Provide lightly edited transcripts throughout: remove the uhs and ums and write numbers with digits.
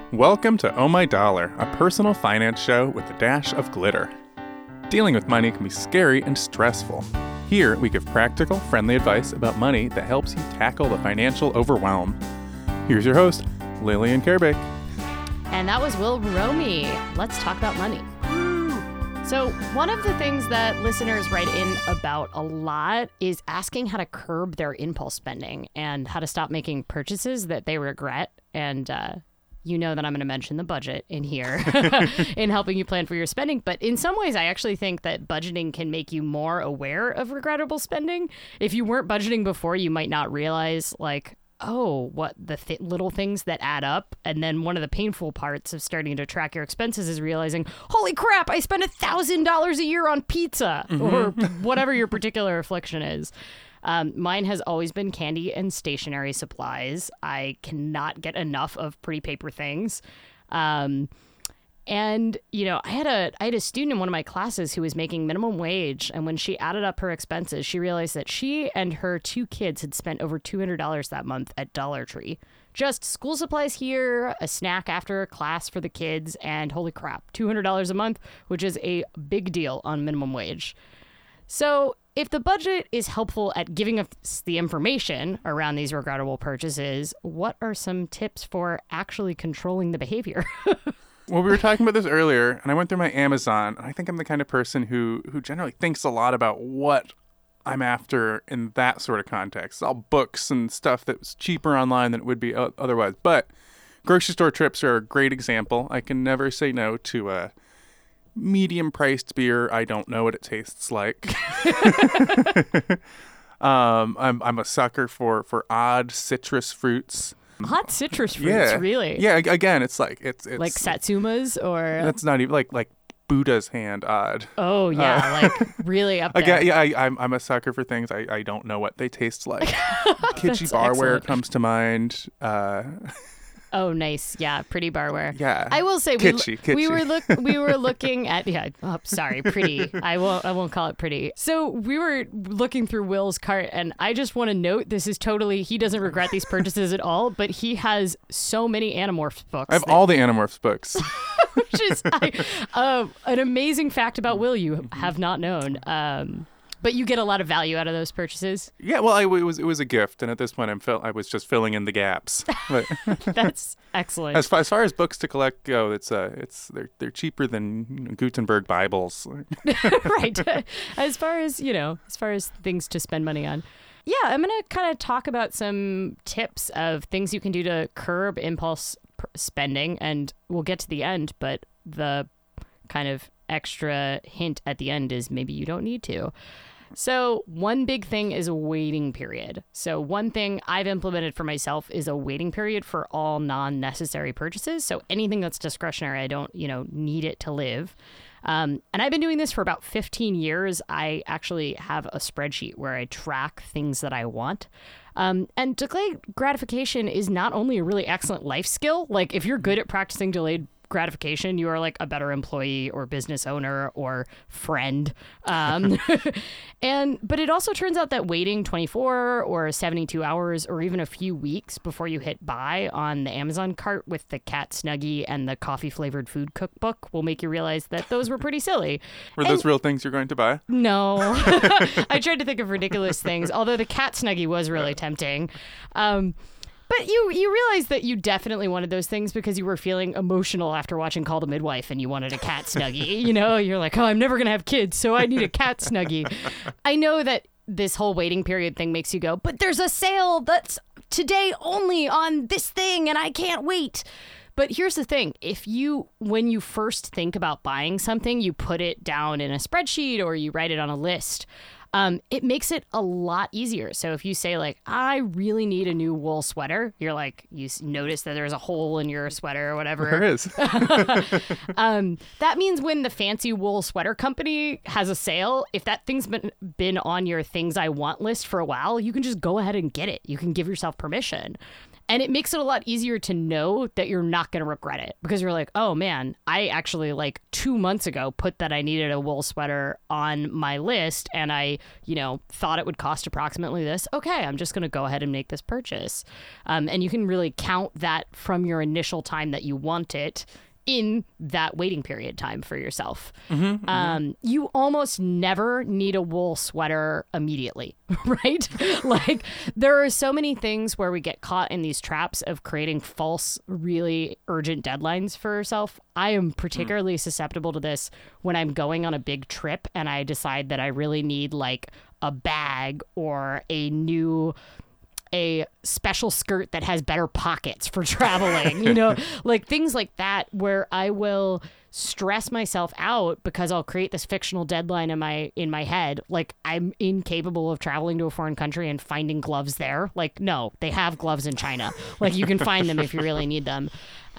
Welcome to Oh My Dollar, a personal finance show with a dash of glitter. Dealing with money can be scary and stressful. Here, we give practical, friendly advice about money that helps you tackle the financial overwhelm. Here's your host, Lillian Kerbick. And that was Will Romy. Let's talk about money. So one of the things that listeners write in about a lot is asking how to curb their impulse spending and how to stop making purchases that they regret. And you know that I'm going to mention the budget in here in helping you plan for your spending. But in some ways, I actually think that budgeting can make you more aware of regrettable spending. If you weren't budgeting before, you might not realize, what the little things that add up. And then one of the painful parts of starting to track your expenses is realizing, holy crap, I spend $1,000 a year on pizza or whatever your particular affliction is. Mine has always been candy and stationery supplies. I cannot get enough of pretty paper things. And, you know, I had a student in one of my classes who was making minimum wage. And when she added up her expenses, she realized that she and her 2 kids had spent over $200 that month at Dollar Tree. Just school supplies here, a snack after class for the kids, and holy crap, $200 a month, which is a big deal on minimum wage. So if the budget is helpful at giving us the information around these regrettable purchases, what are some tips for actually controlling the behavior? Well, we were talking about this earlier, and I went through my Amazon, and I think I'm the kind of person who generally thinks a lot about what I'm after in that sort of context. It's all books and stuff that's cheaper online than it would be otherwise. But grocery store trips are a great example. I can never say no to a medium-priced beer. I don't know what it tastes like. I'm a sucker for odd citrus fruits. Hot citrus fruits, really? Yeah, again, it's like satsumas, or that's not even like Buddha's hand odd. Oh yeah, really up there. Again, yeah, I'm a sucker for things I don't know what they taste like. Kitschy barware comes to mind. Oh, nice. Yeah, pretty barware. Yeah. I will say kitschy. we were looking at pretty. I won't call it pretty. So we were looking through Will's cart, and I just want to note this is totally, he doesn't regret these purchases at all, but he has so many Animorphs books. I have all the Animorphs books. Which is an amazing fact about Will you have not known. But you get a lot of value out of those purchases. Yeah, well, it was a gift, and at this point, I was just filling in the gaps. But that's excellent. As far as books to collect go, they're cheaper than Gutenberg Bibles. Right. As far as things to spend money on. Yeah, I'm going to kind of talk about some tips of things you can do to curb impulse spending, and we'll get to the end, but the kind of extra hint at the end is maybe you don't need to. So one big thing is a waiting period. So one thing I've implemented for myself is a waiting period for all non-necessary purchases. So anything that's discretionary, I don't, need it to live. And I've been doing this for about 15 years. I actually have a spreadsheet where I track things that I want. And delayed gratification is not only a really excellent life skill. Like if you're good at practicing delayed gratification, you are like a better employee or business owner or friend. But it also turns out that waiting 24 or 72 hours or even a few weeks before you hit buy on the Amazon cart with the cat Snuggie and the coffee flavored food cookbook will make you realize that those were pretty silly. Were those real things you're going to buy? No. I tried to think of ridiculous things, although the cat Snuggie was really tempting. But you realize that you definitely wanted those things because you were feeling emotional after watching Call the Midwife and you wanted a cat Snuggie. You're like, oh, I'm never going to have kids, so I need a cat Snuggie. I know that this whole waiting period thing makes you go, but there's a sale that's today only on this thing and I can't wait. But here's the thing. When you first think about buying something, you put it down in a spreadsheet or you write it on a list. It makes it a lot easier. So if you say I really need a new wool sweater, you're like, you notice that there's a hole in your sweater or whatever. There is. That means when the fancy wool sweater company has a sale, if that thing's been on your things I want list for a while, you can just go ahead and get it. You can give yourself permission. And it makes it a lot easier to know that you're not going to regret it, because you're like, oh man, I actually like 2 months ago put that I needed a wool sweater on my list, and I, thought it would cost approximately this. Okay, I'm just going to go ahead and make this purchase. And you can really count that from your initial time that you want it in that waiting period time for yourself. You almost never need a wool sweater immediately, right? Like, there are so many things where we get caught in these traps of creating false, really urgent deadlines for yourself. I am particularly susceptible to this when I'm going on a big trip and I decide that I really need like a bag or a special skirt that has better pockets for traveling, like things like that, where I will stress myself out because I'll create this fictional deadline in my head. Like, I'm incapable of traveling to a foreign country and finding gloves there. Like, no, they have gloves in China. Like, you can find them if you really need them.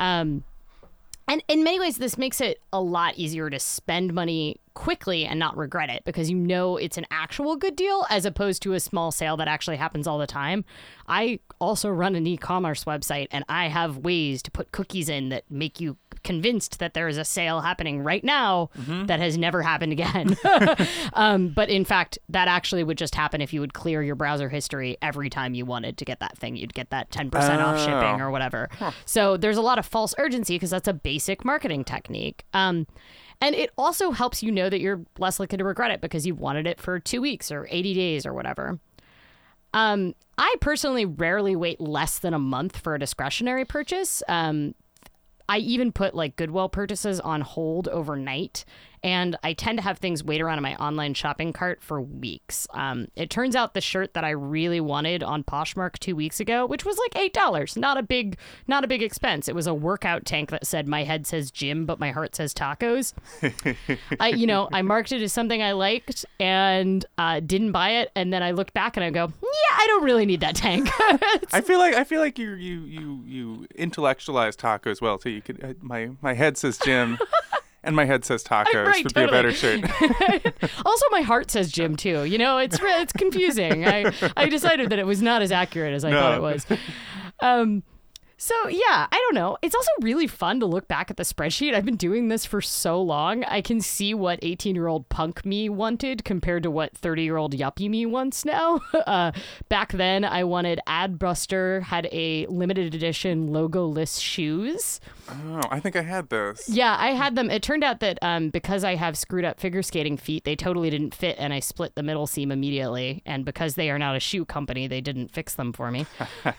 And in many ways, this makes it a lot easier to spend money quickly and not regret it, because it's an actual good deal as opposed to a small sale that actually happens all the time. I also run an e-commerce website, and I have ways to put cookies in that make you convinced that there is a sale happening right now that has never happened again. But in fact, that actually would just happen if you would clear your browser history every time you wanted to get that thing. You'd get that 10% off shipping or whatever. So there's a lot of false urgency because that's a basic marketing technique. And it also helps you know that you're less likely to regret it because you wanted it for 2 weeks or 80 days or whatever. I personally rarely wait less than a month for a discretionary purchase. I even put like Goodwill purchases on hold overnight, and I tend to have things wait around in my online shopping cart for weeks. It turns out the shirt that I really wanted on Poshmark 2 weeks ago, which was like $8, not a big expense. It was a workout tank that said my head says gym, but my heart says tacos. I marked it as something I liked and didn't buy it, and then I looked back and I go, yeah, I don't really need that tank. I feel like you intellectualize tacos well too. You could my head says gym. And my head says tacos would be a better shirt. Also, my heart says gym, too. It's confusing. I decided that it was not as accurate as I thought it was. So, yeah, I don't know. It's also really fun to look back at the spreadsheet. I've been doing this for so long. I can see what 18-year-old punk me wanted compared to what 30-year-old yuppie me wants now. Back then, I wanted Adbuster had a limited edition logo-less shoes. Oh, I think I had those. Yeah, I had them. It turned out that because I have screwed up figure skating feet, they totally didn't fit, and I split the middle seam immediately. And because they are not a shoe company, they didn't fix them for me.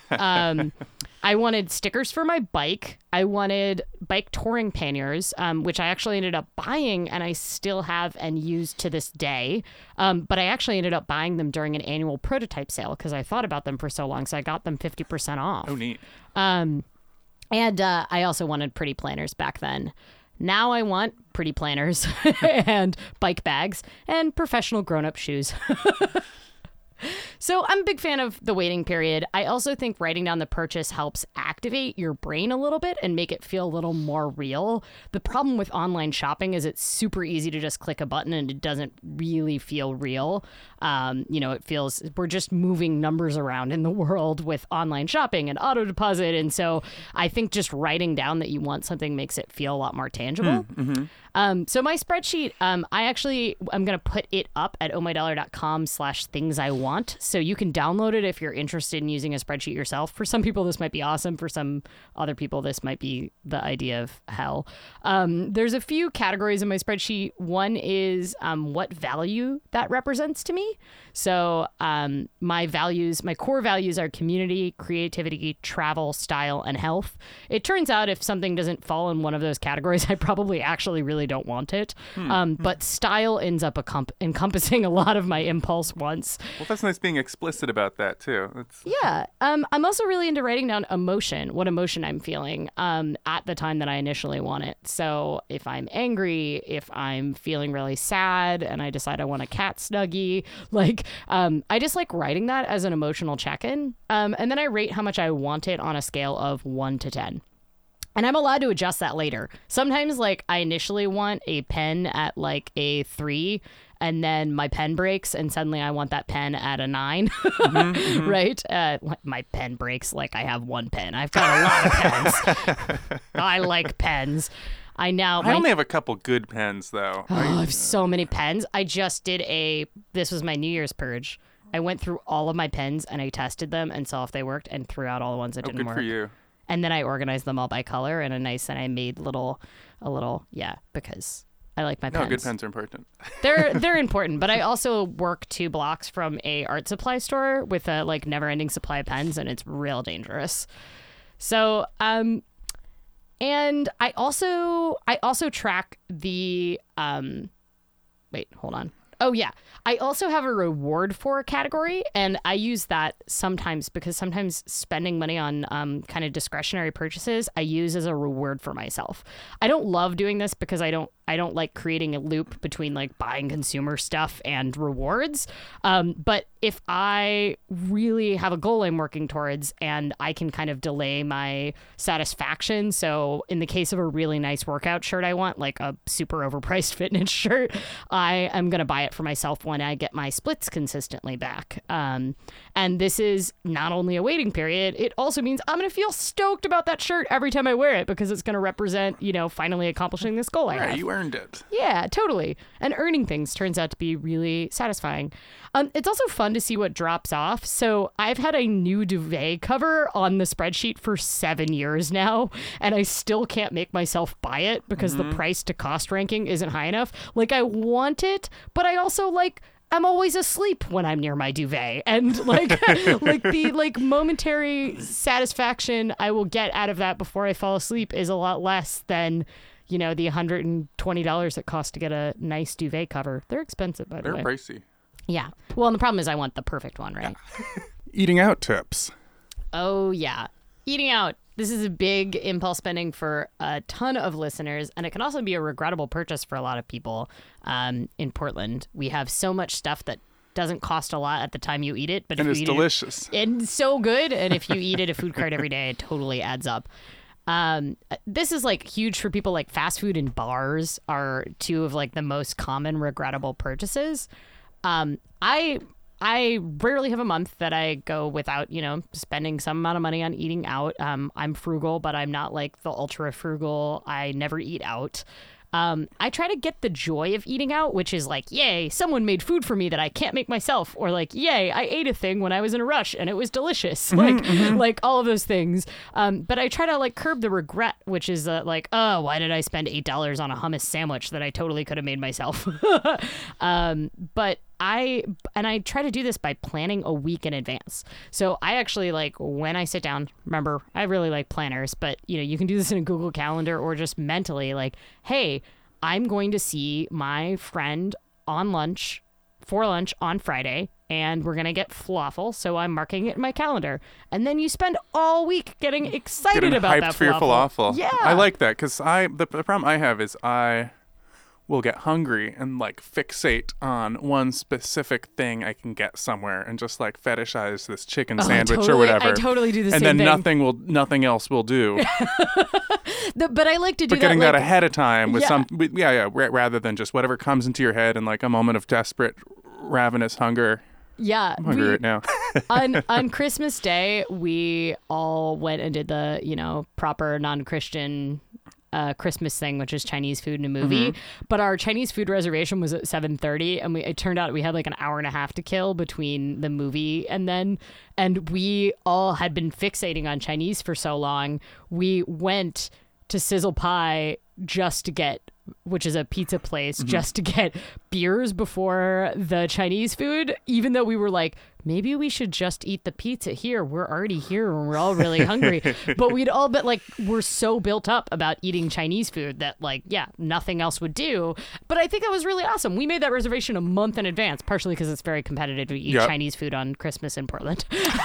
I wanted stickers for my bike. I wanted bike touring panniers, which I actually ended up buying and I still have and use to this day. But I actually ended up buying them during an annual prototype sale because I thought about them for so long. So I got them 50% off. Oh, neat. And I also wanted pretty planners back then. Now I want pretty planners and bike bags and professional grown-up shoes. So I'm a big fan of the waiting period. I also think writing down the purchase helps activate your brain a little bit and make it feel a little more real. The problem with online shopping is it's super easy to just click a button and it doesn't really feel real. It feels we're just moving numbers around in the world with online shopping and auto deposit. And so I think just writing down that you want something makes it feel a lot more tangible. So my spreadsheet, I'm going to put it up at ohmydollar.com/thingsiwant. So you can download it if you're interested in using a spreadsheet yourself. For some people, this might be awesome. For some other people, this might be the idea of hell. There's a few categories in my spreadsheet. One is what value that represents to me. So my core values are community, creativity, travel, style, and health. It turns out if something doesn't fall in one of those categories, I probably actually really don't want it. But style ends up encompassing a lot of my impulse wants. Well, that's nice being explicit about that, too. Yeah. I'm also really into writing down what emotion I'm feeling at the time that I initially want it. So if I'm angry, if I'm feeling really sad and I decide I want a cat snuggie, I just like writing that as an emotional check-in. And then I rate how much I want it on a scale of 1 to 10. And I'm allowed to adjust that later. Sometimes, I initially want a pen at, a 3, and then my pen breaks, and suddenly I want that pen at a 9, right? My pen breaks like I have one pen. I've got a lot of pens. I like pens. I only have a couple good pens, though. I have so many pens. I just did this was my New Year's purge. I went through all of my pens and I tested them and saw if they worked and threw out all the ones that didn't work. Good for you. And then I organized them all by color and I made a little, because I like my pens. No, good pens are important. They're important, but I also work 2 blocks from a art supply store with a never-ending supply of pens, and it's real dangerous. So, and I also track the wait, hold on. Oh, yeah. I also have a reward for category, and I use that sometimes because sometimes spending money on kind of discretionary purchases I use as a reward for myself. I don't love doing this because I don't like creating a loop between buying consumer stuff and rewards. But if I really have a goal I'm working towards and I can kind of delay my satisfaction. So in the case of a really nice workout shirt I want, like a super overpriced fitness shirt, I am going to buy it for myself when I get my splits consistently back. And this is not only a waiting period, it also means I'm going to feel stoked about that shirt every time I wear it because it's going to represent, finally accomplishing this goal I have. You earned it. Yeah, totally. And earning things turns out to be really satisfying. It's also fun to see what drops off. So I've had a new duvet cover on the spreadsheet for 7 years now, and I still can't make myself buy it because the price to cost ranking isn't high enough. I want it, but I also I'm always asleep when I'm near my duvet, and the momentary satisfaction I will get out of that before I fall asleep is a lot less than the $120 it costs to get a nice duvet cover. They're expensive, by the way. They're pricey. Yeah. Well, and the problem is I want the perfect one, right? Yeah. Eating out tips. Oh, yeah. Eating out. This is a big impulse spending for a ton of listeners, and it can also be a regrettable purchase for a lot of people. In Portland, we have so much stuff that doesn't cost a lot at the time you eat it, but and if it's you eat delicious. It's so good, and if you eat it a food cart every day, it totally adds up. This is huge for people. Fast food and bars are 2 of the most common regrettable purchases. I rarely have a month that I go without, spending some amount of money on eating out. I'm frugal, but I'm not the ultra frugal. I never eat out. I try to get the joy of eating out, which is yay, someone made food for me that I can't make myself, or yay, I ate a thing when I was in a rush and it was delicious. All of those things. But I try to curb the regret, which is oh, why did I spend $8 on a hummus sandwich that I totally could have made myself? But I try to do this by planning a week in advance. So I actually when I sit down, remember, I really like planners, but you can do this in a Google Calendar or just mentally hey, I'm going to see my friend for lunch on Friday, and we're going to get falafel. So I'm marking it in my calendar. And then you spend all week getting excited about that for your falafel. Yeah. I like that because the problem I have is I will get hungry and fixate on one specific thing I can get somewhere and just fetishize this chicken sandwich or whatever. I totally do the same thing. And then nothing else will do. But I like to do that. But getting that ahead of time with rather than just whatever comes into your head in a moment of desperate, ravenous hunger. Yeah. I'm hungry right now. on Christmas Day, we all went and did the, proper non-Christian Christmas thing, which is Chinese food in a movie. But our Chinese food reservation was at 7:30, and it turned out we had an hour and a half to kill between the movie and we all had been fixating on Chinese for so long. We went to Sizzle Pie just to get, which is a pizza place, just to get beers before the Chinese food, even though we were maybe we should just eat the pizza here. We're already here and we're all really hungry. But we'd all been we're so built up about eating Chinese food that nothing else would do. But I think that was really awesome. We made that reservation a month in advance, partially because it's very competitive to eat Chinese food on Christmas in Portland.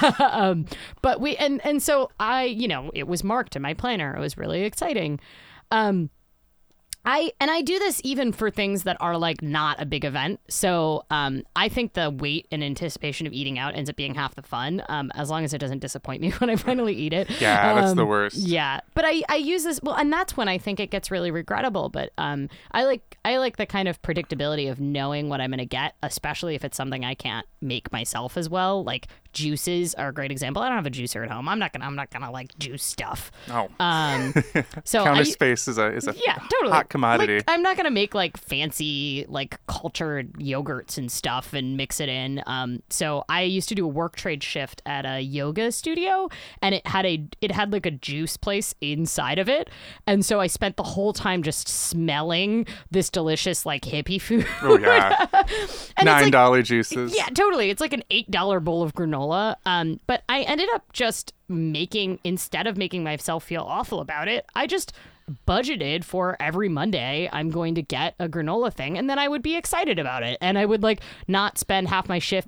But so I, it was marked in my planner. It was really exciting. I do this even for things that are like not a big event. So I think the wait and anticipation of eating out ends up being half the fun, as long as it doesn't disappoint me when I finally eat it. Yeah, that's the worst. Yeah, but I use this and that's when I think it gets really regrettable. But I like the kind of predictability of knowing what I'm going to get, especially if it's something I can't make myself as well. Like juices are a great example. I don't have a juicer at home. I'm not gonna like juice stuff. Oh. So Counter space is a yeah, totally. hot commodity. Like, I'm not gonna make like fancy like cultured yogurts and stuff and mix it in. So I used to do a work trade shift at a yoga studio, and it had like a juice place inside of it, and so I spent the whole time just smelling this delicious like hippie food. Oh yeah. And $9 juices. Yeah, totally. It's like an $8 bowl of granola. But I ended up just instead of making myself feel awful about it, I just budgeted for every Monday I'm going to get a granola thing, and then I would be excited about it. And I would like not spend half my shift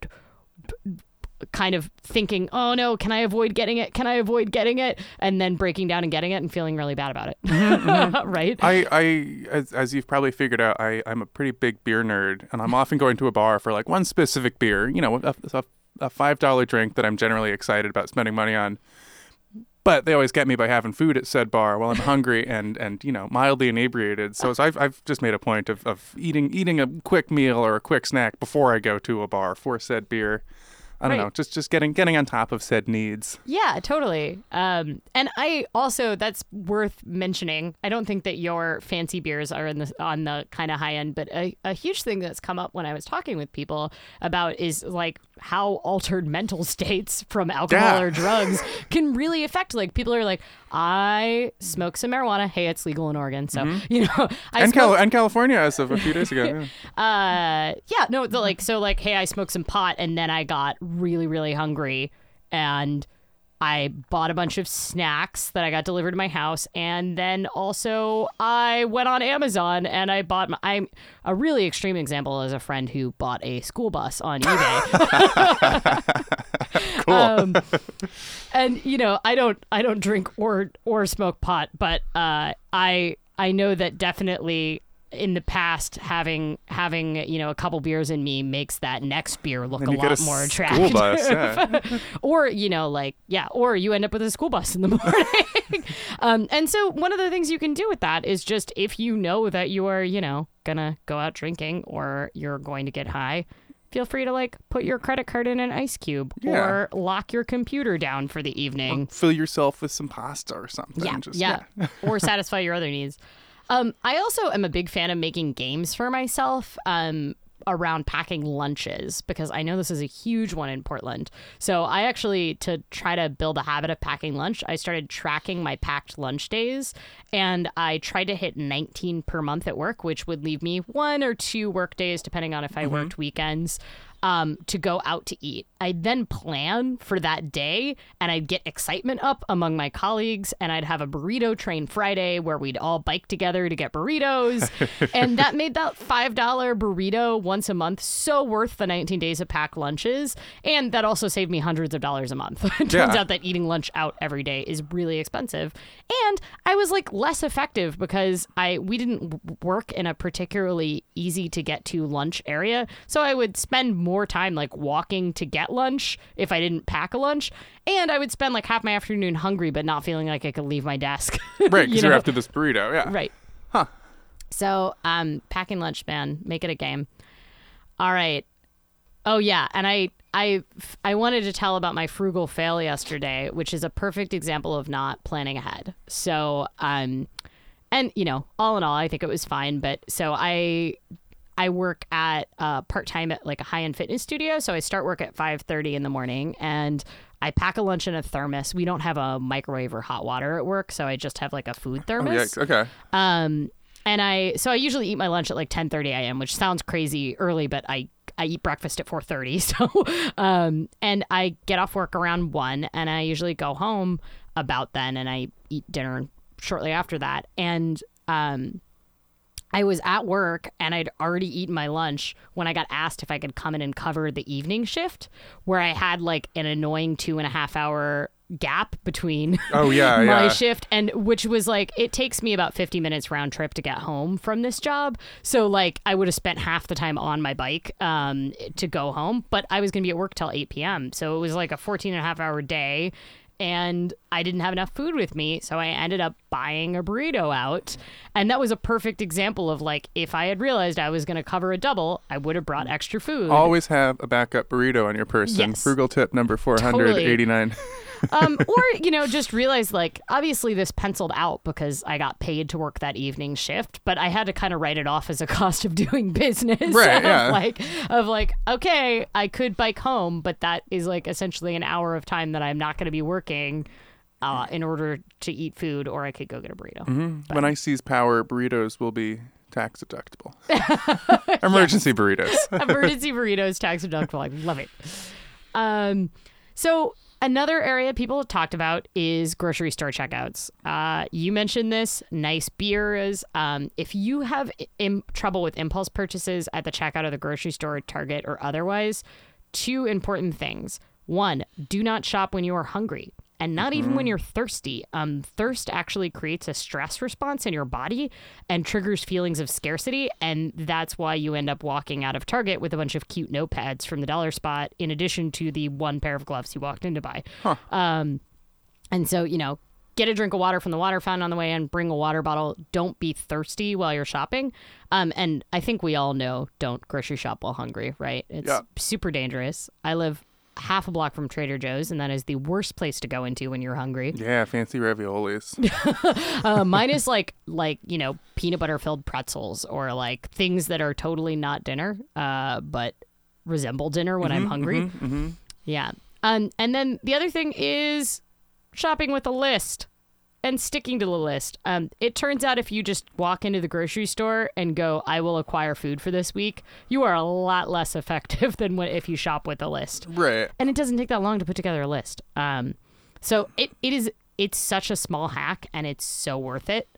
kind of thinking, oh no, can I avoid getting it? Can I avoid getting it? And then breaking down and getting it and feeling really bad about it. Right? As you've probably figured out, I'm a pretty big beer nerd, and I'm often going to a bar for like one specific beer, a $5 drink that I'm generally excited about spending money on. But they always get me by having food at said bar while I'm hungry and mildly inebriated. So I've just made a point of eating a quick meal or a quick snack before I go to a bar for said beer. I don't know, just getting on top of said needs. Yeah, totally. And I also, that's worth mentioning. I don't think that your fancy beers are on the kind of high end, but a huge thing that's come up when I was talking with people about is like how altered mental states from alcohol or drugs can really affect. Like people are like, I smoke some marijuana. Hey, it's legal in Oregon, so and California as of a few days ago. Hey, I smoked some pot, and then I got really, really hungry, and I bought a bunch of snacks that I got delivered to my house, and then also I went on Amazon and I bought. I'm a really extreme example is a friend who bought a school bus on eBay. Cool. And I don't drink or smoke pot, but I know that definitely in the past having a couple beers in me makes that next beer look a lot more attractive. School bus, yeah. or or you end up with a school bus in the morning. And so one of the things you can do with that is just if you know that you are gonna go out drinking or you're going to get high, feel free to like put your credit card in an ice cube or lock your computer down for the evening. Or fill yourself with some pasta or something. Or satisfy your other needs. I also am a big fan of making games for myself around packing lunches, because I know this is a huge one in Portland. So I actually, to try to build a habit of packing lunch, I started tracking my packed lunch days, and I tried to hit 19 per month at work, which would leave me 1 or 2 work days, depending on if I worked weekends, to go out to eat. I'd then plan for that day, and I'd get excitement up among my colleagues, and I'd have a burrito train Friday where we'd all bike together to get burritos. And that made that $5 burrito once a month so worth the 19 days of packed lunches. And that also saved me hundreds of dollars a month. It turns out that eating lunch out every day is really expensive. And I was like less effective because we didn't work in a particularly easy to get to lunch area. So I would spend more time like walking to get lunch if I didn't pack a lunch, and I would spend like half my afternoon hungry but not feeling like I could leave my desk. Right, because you're after this burrito. Yeah, right. So packing lunch, man, make it a game. All right. Oh yeah, and I wanted to tell about my frugal fail yesterday, which is a perfect example of not planning ahead. So and all in all, I think it was fine, but so I work at part-time at like a high-end fitness studio. So I start work at 5:30 in the morning, and I pack a lunch in a thermos. We don't have a microwave or hot water at work, so I just have like a food thermos. Oh, yeah. Okay. And I usually eat my lunch at like 10:30 a.m., which sounds crazy early, but I eat breakfast at 4:30. So, and I get off work around 1, and I usually go home about then, and I eat dinner shortly after that. And I was at work and I'd already eaten my lunch when I got asked if I could come in and cover the evening shift, where I had like an annoying 2.5 hour gap between Oh, yeah, my yeah. shift, and which was like, it takes me about 50 minutes round trip to get home from this job. So like I would have spent half the time on my bike to go home, but I was going to be at work till 8 p.m. So it was like a 14 and a half hour day. And I didn't have enough food with me, so I ended up buying a burrito out. And that was a perfect example of like, if I had realized I was going to cover a double, I would have brought extra food. Always have a backup burrito on your person. Yes. Frugal tip number 489. Or, just realize like, obviously this penciled out because I got paid to work that evening shift, but I had to kind of write it off as a cost of doing business. Right, yeah. Of like, okay, I could bike home, but that is like essentially an hour of time that I'm not going to be working in order to eat food, or I could go get a burrito. Mm-hmm. When I seize power, burritos will be tax deductible. Emergency burritos. Emergency burritos, tax deductible. I love it. So another area people have talked about is grocery store checkouts. You mentioned this, nice beers. If you have trouble with impulse purchases at the checkout of the grocery store, Target, or otherwise, 2 important things. 1, do not shop when you are hungry. And not even when you're thirsty. Thirst actually creates a stress response in your body and triggers feelings of scarcity. And that's why you end up walking out of Target with a bunch of cute notepads from the dollar spot, in addition to the 1 pair of gloves you walked in to buy. Huh. And so, get a drink of water from the water fountain on the way in, bring a water bottle. Don't be thirsty while you're shopping. And I think we all know, don't grocery shop while hungry, right? It's super dangerous. I live half a block from Trader Joe's, and that is the worst place to go into when you're hungry. Yeah, fancy raviolis. Mine is like peanut butter filled pretzels, or like things that are totally not dinner, but resemble dinner when I'm hungry. Yeah. And then the other thing is shopping with a list and sticking to the list. It turns out if you just walk into the grocery store and go, I will acquire food for this week, you are a lot less effective than if you shop with a list. Right. And it doesn't take that long to put together a list. So it's such a small hack, and it's so worth it.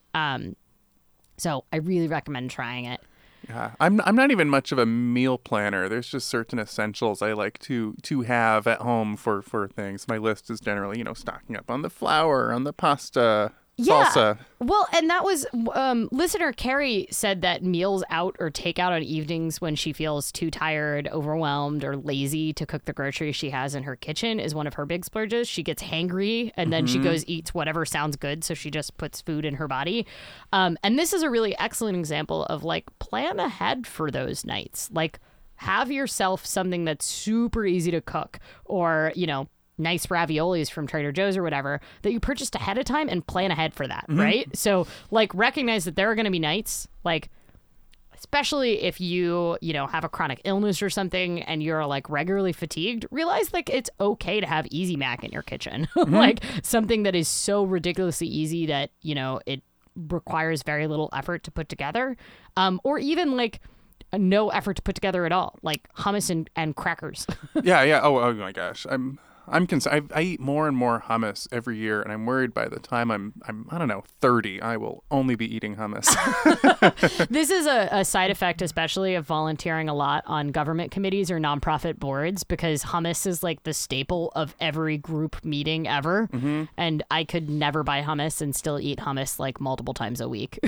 So I really recommend trying it. Yeah, I'm not even much of a meal planner. There's just certain essentials I like to have at home for things. My list is generally, stocking up on the flour, on the pasta, salsa. Well, and that was listener Carrie said that meals out or takeout on evenings when she feels too tired, overwhelmed, or lazy to cook the groceries she has in her kitchen is one of her big splurges. She gets hangry, and then she goes eats whatever sounds good, so she just puts food in her body. And this is a really excellent example of like, plan ahead for those nights. Like, have yourself something that's super easy to cook, or nice raviolis from Trader Joe's or whatever that you purchased ahead of time, and plan ahead for that, right? So like, recognize that there are going to be nights, like, especially if you have a chronic illness or something and you're like regularly fatigued, realize like it's okay to have Easy Mac in your kitchen. Like something that is so ridiculously easy that, it requires very little effort to put together. Or even like no effort to put together at all, like hummus and crackers. Yeah. Oh my gosh. I'm concerned. I eat more and more hummus every year, and I'm worried by the time I'm I don't know, 30, I will only be eating hummus. This is a side effect, especially of volunteering a lot on government committees or nonprofit boards, because hummus is like the staple of every group meeting ever. And I could never buy hummus and still eat hummus like multiple times a week.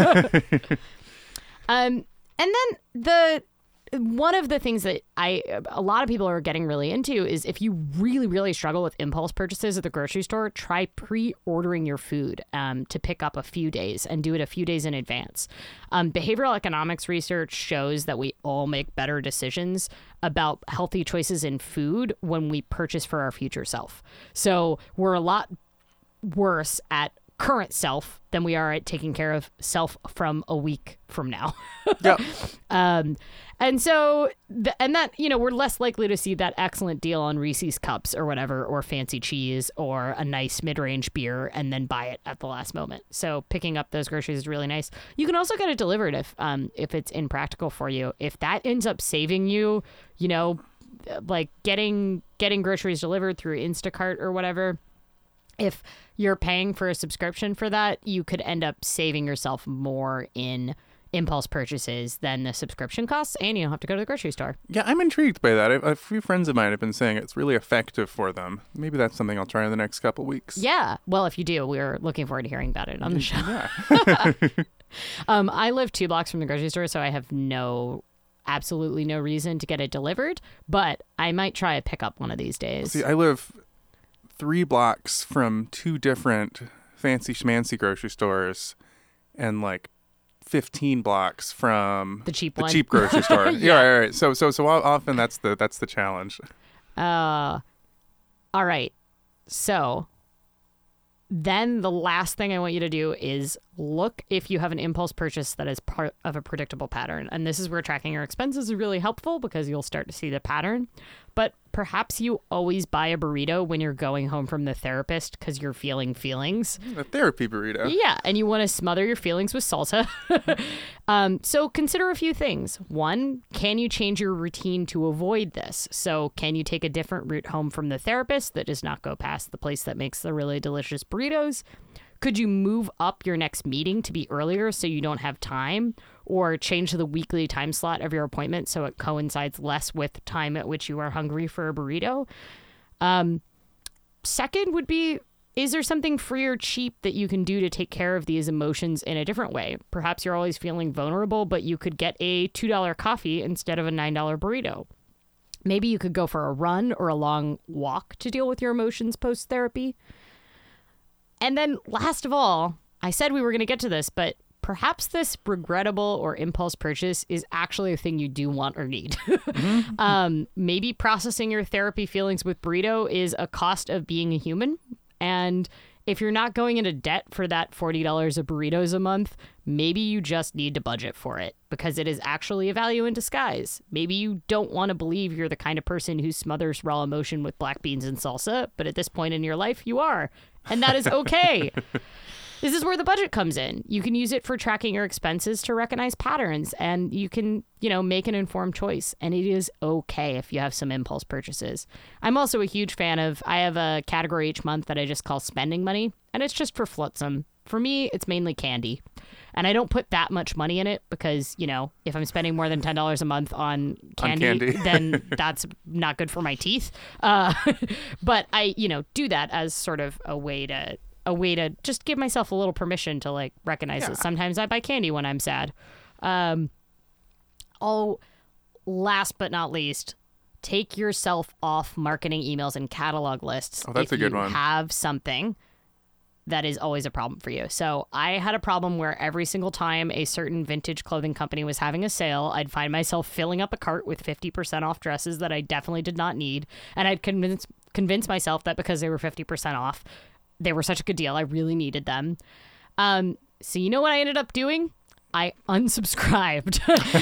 And then one of the things that a lot of people are getting really into is, if you really, really struggle with impulse purchases at the grocery store, try pre-ordering your food to pick up a few days, and do it a few days in advance. Behavioral economics research shows that we all make better decisions about healthy choices in food when we purchase for our future self. So we're a lot worse at current self than we are at taking care of self from a week from now. Yep. And so, we're less likely to see that excellent deal on Reese's cups or whatever, or fancy cheese, or a nice mid-range beer, and then buy it at the last moment. So picking up those groceries is really nice. You can also get it delivered if it's impractical for you. If that ends up saving you, like getting groceries delivered through Instacart or whatever, if you're paying for a subscription for that, you could end up saving yourself more in impulse purchases than the subscription costs, and you don't have to go to the grocery store. Yeah, I'm intrigued by that. A few friends of mine have been saying it's really effective for them. Maybe that's something I'll try in the next couple weeks. Yeah. Well, if you do, we're looking forward to hearing about it on the show. Yeah. I live 2 blocks from the grocery store, so I have absolutely no reason to get it delivered, but I might try a pickup one of these days. See, I live 3 blocks from 2 different fancy schmancy grocery stores and like 15 blocks from The cheap grocery store. Yeah. Right. So often that's the challenge. All right. So then the last thing I want you to do is look if you have an impulse purchase that is part of a predictable pattern. And this is where tracking your expenses is really helpful because you'll start to see the pattern. But perhaps you always buy a burrito when you're going home from the therapist because you're feeling feelings. A therapy burrito. Yeah, and you want to smother your feelings with salsa. So consider a few things. 1, can you change your routine to avoid this? So can you take a different route home from the therapist that does not go past the place that makes the really delicious burritos? Could you move up your next meeting to be earlier so you don't have time? Or change the weekly time slot of your appointment so it coincides less with the time at which you are hungry for a burrito? Second would be, is there something free or cheap that you can do to take care of these emotions in a different way? Perhaps you're always feeling vulnerable, but you could get a $2 coffee instead of a $9 burrito. Maybe you could go for a run or a long walk to deal with your emotions post-therapy. And then last of all, I said we were going to get to this, but perhaps this regrettable or impulse purchase is actually a thing you do want or need. Maybe processing your therapy feelings with burrito is a cost of being a human. And if you're not going into debt for that $40 of burritos a month, maybe you just need to budget for it because it is actually a value in disguise. Maybe you don't want to believe you're the kind of person who smothers raw emotion with black beans and salsa, but at this point in your life, you are. And that is okay. This is where the budget comes in. You can use it for tracking your expenses to recognize patterns, and you can, make an informed choice. And it is okay if you have some impulse purchases. I'm also a huge fan I have a category each month that I just call spending money, and it's just for flotsam. For me, it's mainly candy. And I don't put that much money in it because, if I'm spending more than $10 a month on candy. Then that's not good for my teeth. But I, do that as sort of a way to just give myself a little permission to recognize that sometimes I buy candy when I'm sad. Last but not least, take yourself off marketing emails and catalog lists. Oh, that's a good one. If you have something that is always a problem for you. So I had a problem where every single time a certain vintage clothing company was having a sale, I'd find myself filling up a cart with 50% off dresses that I definitely did not need. And I'd convince myself that because they were 50% off, they were such a good deal, I really needed them. So you know what I ended up doing? I unsubscribed.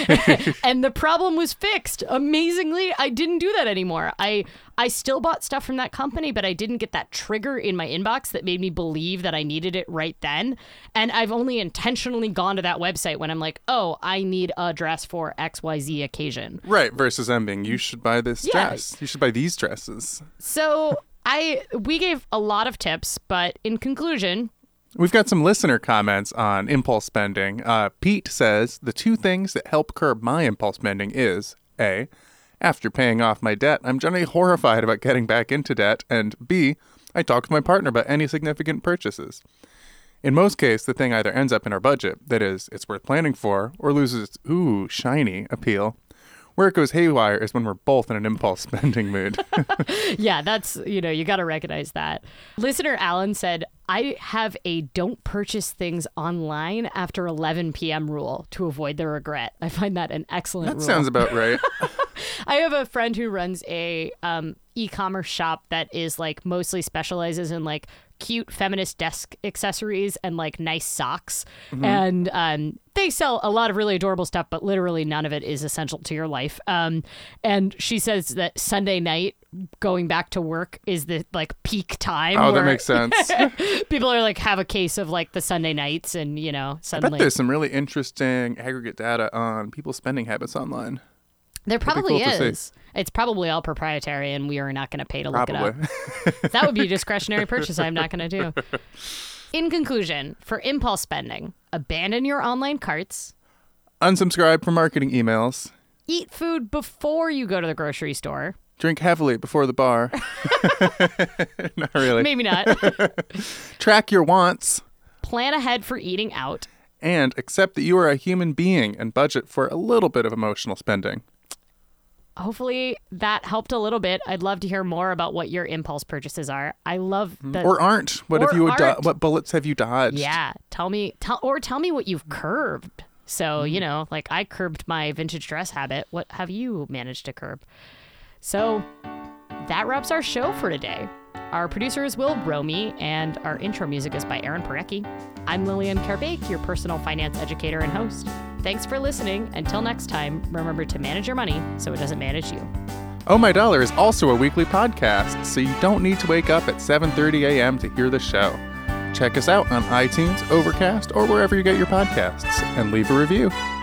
And the problem was fixed. Amazingly, I didn't do that anymore. I still bought stuff from that company, but I didn't get that trigger in my inbox that made me believe that I needed it right then. And I've only intentionally gone to that website when I'm like, oh, I need a dress for XYZ occasion. Right, versus them being, you should buy this dress. You should buy these dresses. So we gave a lot of tips, but in conclusion, we've got some listener comments on impulse spending. Pete says, the 2 things that help curb my impulse spending is, A, after paying off my debt, I'm generally horrified about getting back into debt, and B, I talk to my partner about any significant purchases. In most cases, the thing either ends up in our budget, that is, it's worth planning for, or loses its, ooh, shiny appeal. Where it goes haywire is when we're both in an impulse spending mood. Yeah, that's, you got to recognize that. Listener Alan said, I have a don't purchase things online after 11 p.m. rule to avoid the regret. I find that an excellent rule. That sounds about right. I have a friend who runs a e-commerce shop that is mostly specializes in cute feminist desk accessories and nice socks. Mm-hmm. And they sell a lot of really adorable stuff, but literally none of it is essential to your life. And she says that Sunday night going back to work is the peak time. Oh, that makes sense. People are have a case of the Sunday nights and, suddenly. I bet there's some really interesting aggregate data on people's spending habits online. There probably is. It's probably all proprietary, and we are not going to pay to look it up. That would be a discretionary purchase I'm not going to do. In conclusion, for impulse spending, abandon your online carts. Unsubscribe from marketing emails. Eat food before you go to the grocery store. Drink heavily before the bar. Not really. Maybe not. Track your wants. Plan ahead for eating out. And accept that you are a human being and budget for a little bit of emotional spending. Hopefully that helped a little bit. I'd love to hear more about what your impulse purchases are. I love the Or aren't. What have you what bullets have you dodged? Yeah, tell me what you've curbed. So, you know, like I curbed my vintage dress habit. What have you managed to curb? So, that wraps our show for today. Our producer is Will Romy, and our intro music is by Aaron Parecki. I'm Lillian Carbake, your personal finance educator and host. Thanks for listening. Until next time, remember to manage your money so it doesn't manage you. Oh My Dollar is also a weekly podcast, so you don't need to wake up at 7:30 a.m. to hear the show. Check us out on iTunes, Overcast, or wherever you get your podcasts, and leave a review.